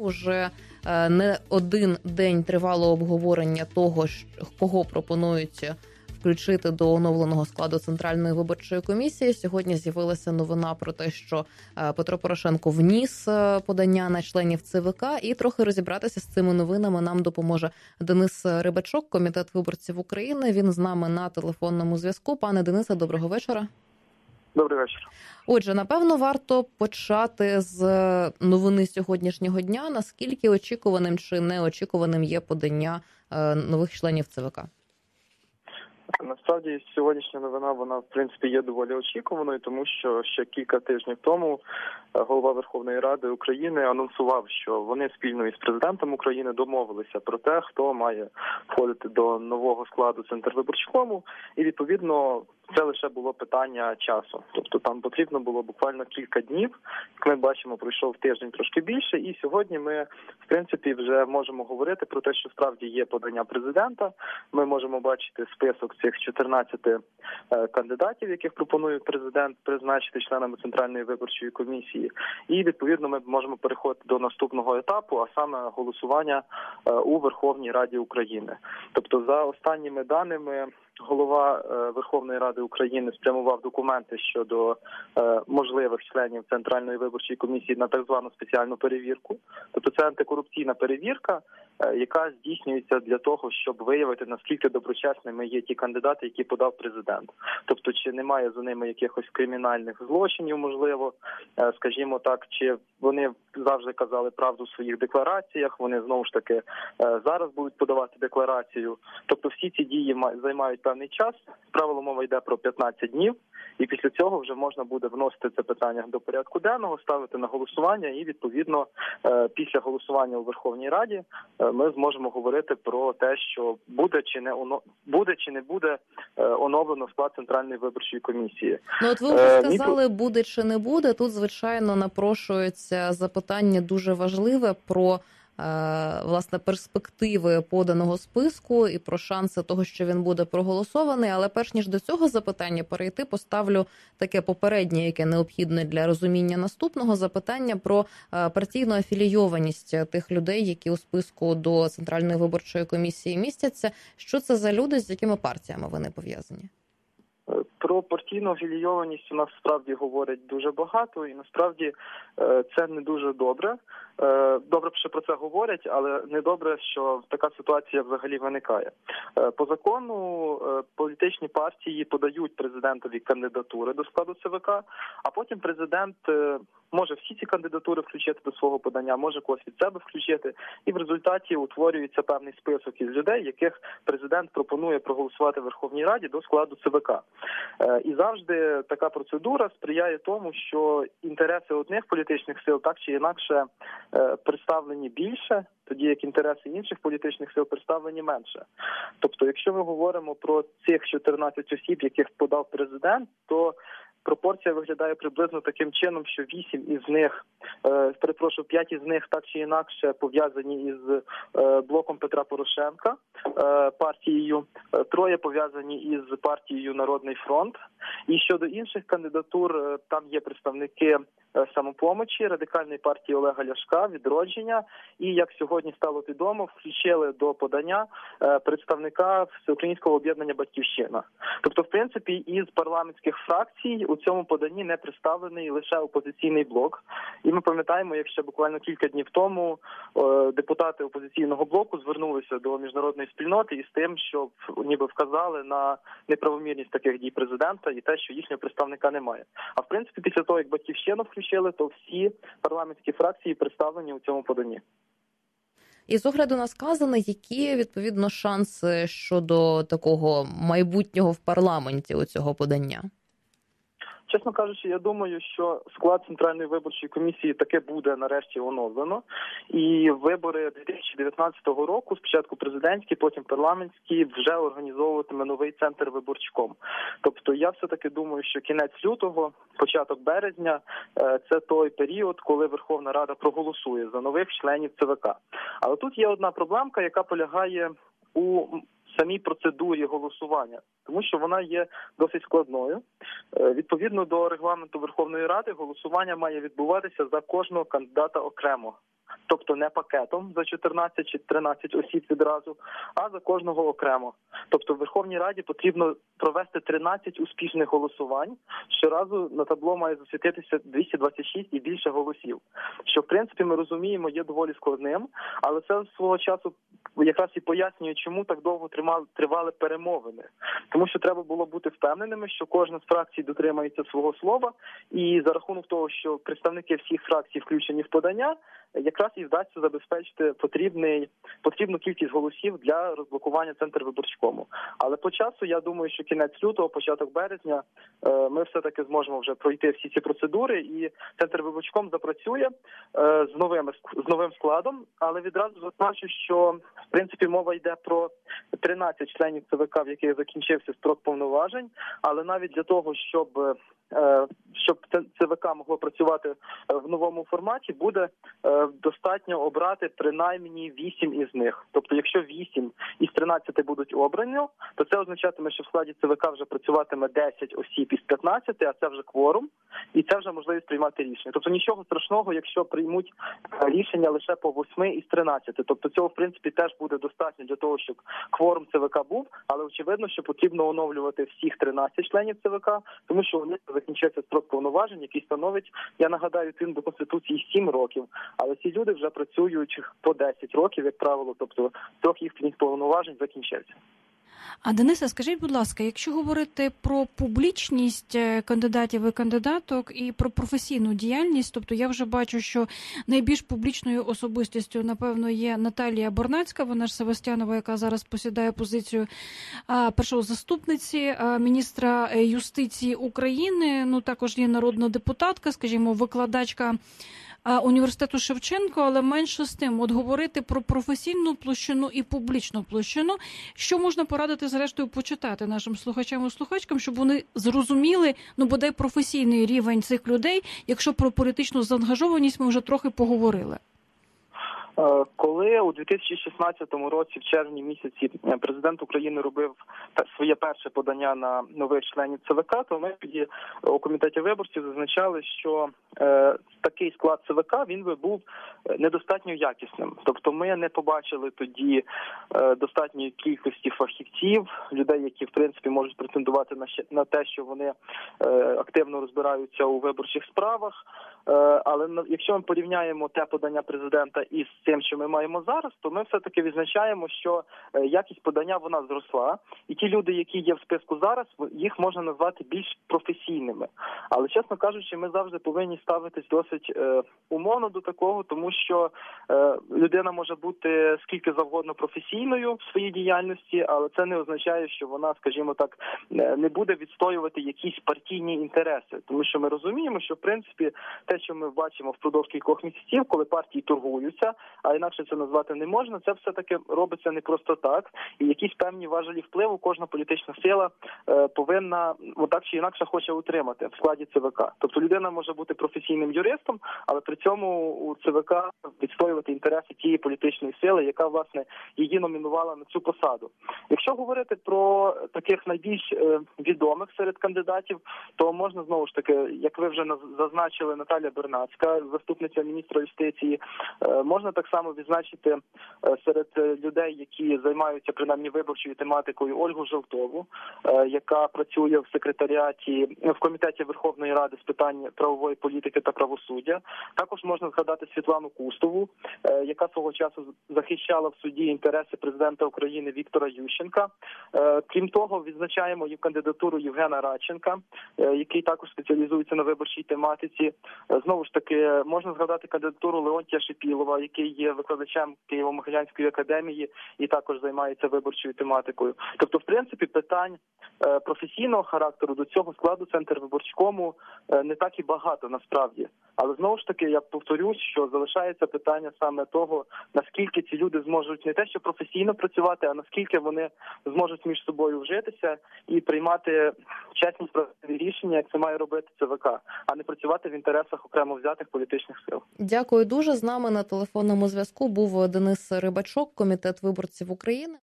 Вже не один день тривало обговорення того, кого пропонують включити до оновленого складу Центральної виборчої комісії. Сьогодні з'явилася новина про те, що Петро Порошенко вніс подання на членів ЦВК, і трохи розібратися з цими новинами нам допоможе Денис Рибачок, Комітет виборців України. Він з нами на телефонному зв'язку. Пане Денисе, доброго вечора. Добрий вечір. Отже, напевно, варто почати з новини сьогоднішнього дня. Наскільки очікуваним чи неочікуваним є подання нових членів ЦВК? Насправді, сьогоднішня новина, вона, в принципі, є доволі очікуваною, тому що ще кілька тижнів тому голова Верховної Ради України анонсував, що вони спільно із президентом України домовилися про те, хто має входити до нового складу Центрвиборчкому, і, відповідно, це лише було питання часу. Тобто там потрібно було буквально кілька днів. Як ми бачимо, пройшов тиждень трошки більше, і сьогодні ми, в принципі, вже можемо говорити про те, що справді є подання президента. Ми можемо бачити список цих 14 кандидатів, яких пропонує президент призначити членами Центральної виборчої комісії. І, відповідно, ми можемо переходити до наступного етапу, а саме голосування у Верховній Раді України. Тобто, за останніми даними, голова Верховної Ради України спрямував документи щодо можливих членів Центральної виборчої комісії на так звану спеціальну перевірку. Тобто це антикорупційна перевірка, яка здійснюється для того, щоб виявити, наскільки доброчесними є ті кандидати, які подав президент. Тобто, чи немає за ними якихось кримінальних злочинів, можливо, скажімо так, чи вони завжди казали правду в своїх деклараціях, вони знову ж таки зараз будуть подавати декларацію. Тобто всі ці дії займають певний час. Правило, мова йде про 15 днів, і після цього вже можна буде вносити це питання до порядку денного, ставити на голосування, і, відповідно, після голосування у Верховній Раді ми зможемо говорити про те, що буде чи не буде оновлено склад Центральної виборчої комісії. Ну, от ви вже сказали, буде чи не буде. Тут, звичайно, напрошується запитання дуже важливе про власне перспективи поданого списку і про шанси того, що він буде проголосований. Але перш ніж до цього запитання перейти, поставлю таке попереднє, яке необхідне для розуміння наступного запитання про партійну афілійованість тих людей, які у списку до Центральної виборчої комісії містяться. Що це за люди, з якими партіями вони пов'язані? Про партійну афілійованість у нас справді говорять дуже багато, і насправді це не дуже добре. Добре, що про це говорять, але не добре, що така ситуація взагалі виникає. По закону політичні партії подають президентові кандидатури до складу ЦВК, а потім президент може всі ці кандидатури включити до свого подання, може когось від себе включити, і в результаті утворюється певний список із людей, яких президент пропонує проголосувати в Верховній Раді до складу ЦВК. І завжди така процедура сприяє тому, що інтереси одних політичних сил так чи інакше представлені більше, тоді як інтереси інших політичних сил представлені менше. Тобто, якщо ми говоримо про цих 14 осіб, яких подав президент, то пропорція виглядає приблизно таким чином, що 5 із них так чи інакше пов'язані із блоком Петра Порошенка, партією, 3 пов'язані із партією Народний фронт. І щодо інших кандидатур, там є представники Самопомочі, Радикальної партії Олега Ляшка, Відродження, і, як сьогодні стало відомо, включили до подання представника Всеукраїнського об'єднання «Батьківщина». Тобто, в принципі, із парламентських фракцій у цьому поданні не представлений лише опозиційний блок. І ми пам'ятаємо, як ще буквально кілька днів тому депутати опозиційного блоку звернулися до міжнародної спільноти із тим, щоб ніби вказали на неправомірність таких дій президента і те, що їхнього представника немає. А в принципі, після того, як «Батьківщину» включили, то всі парламентські фракції представлені у цьому поданні. І з огляду на сказане, які, відповідно, шанси щодо такого майбутнього в парламенті у цього подання? Чесно кажучи, я думаю, що склад Центральної виборчої комісії таки буде нарешті оновлено. І вибори 2019 року, спочатку президентські, потім парламентські, вже організовуватиме новий Центрвиборчком. Тобто я все-таки думаю, що кінець лютого, початок березня – це той період, коли Верховна Рада проголосує за нових членів ЦВК. Але тут є одна проблемка, яка полягає у самій процедурі голосування, тому що вона є досить складною. Відповідно до регламенту Верховної Ради, голосування має відбуватися за кожного кандидата окремо. тобто не пакетом за 14 чи 13 осіб відразу, а за кожного окремо. Тобто в Верховній Раді потрібно провести 13 успішних голосувань. Щоразу на табло має засвітитися 226 і більше голосів. Що, в принципі, ми розуміємо, є доволі складним, але це свого часу якраз і пояснює, чому так довго тривали перемовини. Тому що треба було бути впевненими, що кожна з фракцій дотримається свого слова, і за рахунок того, що представники всіх фракцій включені в подання, якраз і вдасться забезпечити потрібну кількість голосів для розблокування Центрвиборчкому. Але по часу, я думаю, що кінець лютого, початок березня, ми все-таки зможемо вже пройти всі ці процедури, і Центрвиборчком запрацює з новим складом, але відразу зазначу, що в принципі мова йде про 13 членів ЦВК, в яких закінчився строк повноважень, але навіть для того, щоб ЦВК могло працювати в новому форматі, буде достатньо обрати принаймні 8 із них. Тобто, якщо 8 із 13 будуть обрані, то це означатиме, що в складі ЦВК вже працюватиме 10 осіб із 15, а це вже кворум, і це вже можливість приймати рішення. Тобто нічого страшного, якщо приймуть рішення лише по 8 із 13. Тобто цього, в принципі, теж буде достатньо для того, щоб кворум ЦВК був, але очевидно, що потрібно оновлювати всіх 13 членів ЦВК, тому що у них закінчився строк повноважень, який становить, я нагадаю, до Конституції 7 років, але ці люди вже працюють по 10 років, як правило, тобто строк їхніх повноважень закінчився. А Денисе, скажіть, будь ласка, якщо говорити про публічність кандидатів і кандидаток і про професійну діяльність, тобто я вже бачу, що найбільш публічною особистістю, напевно, є Наталія Борнацька, вона ж Севастьянова, яка зараз посідає позицію першого заступниці міністра юстиції України, ну також є народна депутатка, скажімо, викладачка університету Шевченко, але менше з тим, от говорити про професійну площину і публічну площину, що можна порадити, зрештою, почитати нашим слухачам і слухачкам, щоб вони зрозуміли, ну, бодай професійний рівень цих людей, якщо про політичну заангажованість ми вже трохи поговорили. Коли у 2016 році, в червні місяці, президент України робив своє перше подання на нових членів ЦВК, то ми тоді у комітеті виборців зазначали, що такий склад ЦВК, він би був недостатньо якісним. Тобто ми не побачили тоді достатньої кількості фахівців, людей, які, в принципі, можуть претендувати на те, що вони активно розбираються у виборчих справах. Але якщо ми порівняємо те подання президента із тим, що ми маємо зараз, то ми все-таки відзначаємо, що якість подання, вона зросла. І ті люди, які є в списку зараз, їх можна назвати більш професійними. Але, чесно кажучи, ми завжди повинні ставитись досить умовно до такого, тому що людина може бути скільки завгодно професійною в своїй діяльності, але це не означає, що вона, скажімо так, не буде відстоювати якісь партійні інтереси. Тому що ми розуміємо, що, в принципі, те, що ми бачимо впродовж кількох місяців, коли партії торгуються, а інакше це назвати не можна, це все-таки робиться не просто так. І якісь певні важелі впливу кожна політична сила повинна, так чи інакше, хоче утримати в складі ЦВК. Тобто людина може бути професійним юристом, але при цьому у ЦВК відстоювати інтереси тієї політичної сили, яка, власне, її номінувала на цю посаду. Якщо говорити про таких найбільш відомих серед кандидатів, то можна, знову ж таки, як ви вже зазначили, Наталія Борнацька, заступниця міністра юстиції. Можна так само відзначити серед людей, які займаються, принаймні, виборчою тематикою, Ольгу Желтову, яка працює в комітеті Верховної Ради з питань правової політики та правосуддя. Також можна згадати Світлану Кустову, яка свого часу захищала в суді інтереси президента України Віктора Ющенка. Крім того, відзначаємо і кандидатуру Євгена Радченка, який також спеціалізується на виборчій тематиці. Знову ж таки, можна згадати кандидатуру Леонтія Шипілова, який є викладачем Києво-Могилянської академії і також займається виборчою тематикою. Тобто, в принципі, питань професійного характеру до цього складу Центрвиборчкому не так і багато насправді. Але знову ж таки, я повторюсь, що залишається питання саме того, наскільки ці люди зможуть не те, що професійно працювати, а наскільки вони зможуть між собою вжитися і приймати чесні справедливі рішення, як це має робити ЦВК, а не працювати в інтересах окремо взятих політичних сил. Дякую дуже. З нами на телефонному зв'язку був Денис Рибачок, Комітет виборців України.